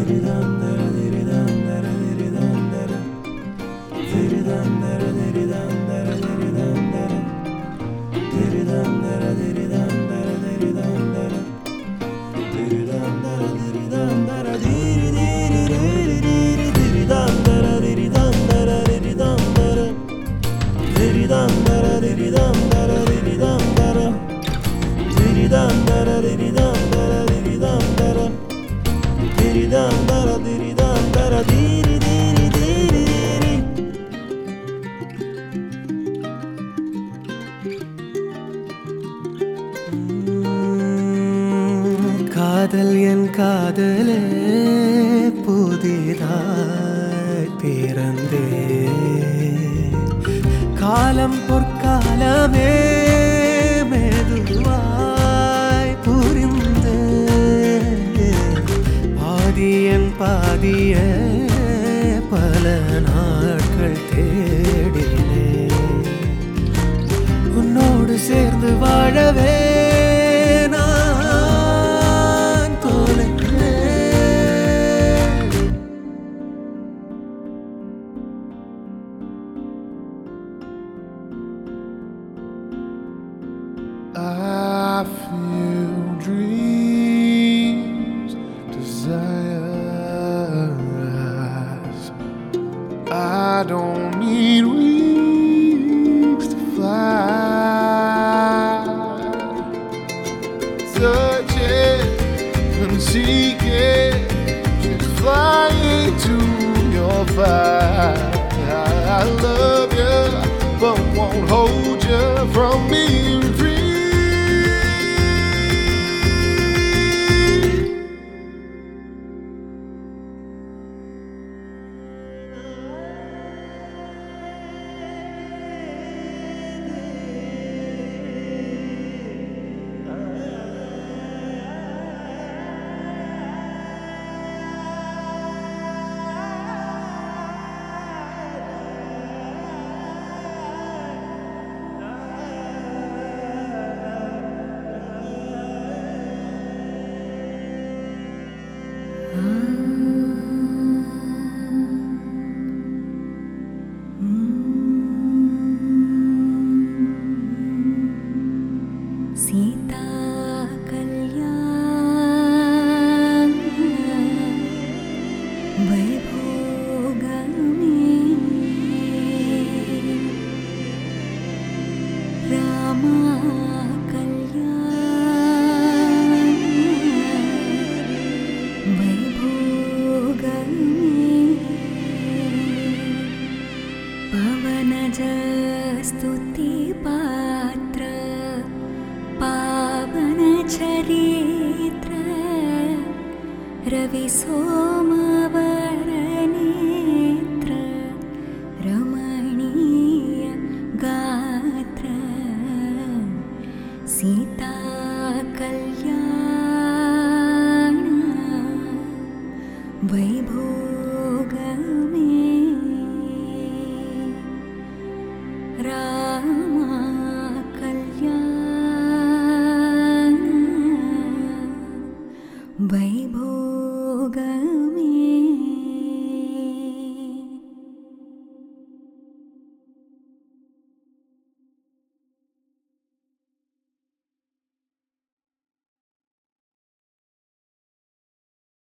காதல் என் காதலே புதிதாய் பிறந்தே காலம் பொற்காலமே மெதுவாய் புரிந்தே பாதியன் பாதிய பல நாட்கள் தேடினே உன்னோடு சேர்ந்து வாழவே I feel dreams, desires. I don't need wings to fly. Searching and seeking, just flying to your fire. I love you, but won't hold you from being free. स्तुति पात्र पावन चरित्र रवि सोमवर नेत्र रमणीय गात्र सीता कल्याण